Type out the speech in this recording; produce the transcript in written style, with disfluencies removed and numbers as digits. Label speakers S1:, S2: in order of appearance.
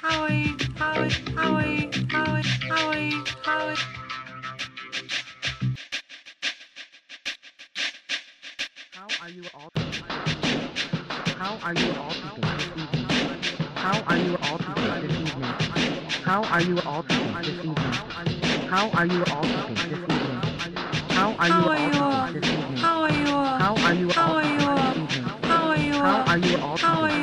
S1: How are you all keeping? How are you all keeping this evening? How are you all keeping this evening? How are you all keeping this evening? How are you all keeping this evening? How are you all keeping this evening? How are you all keeping this evening? How are you all keeping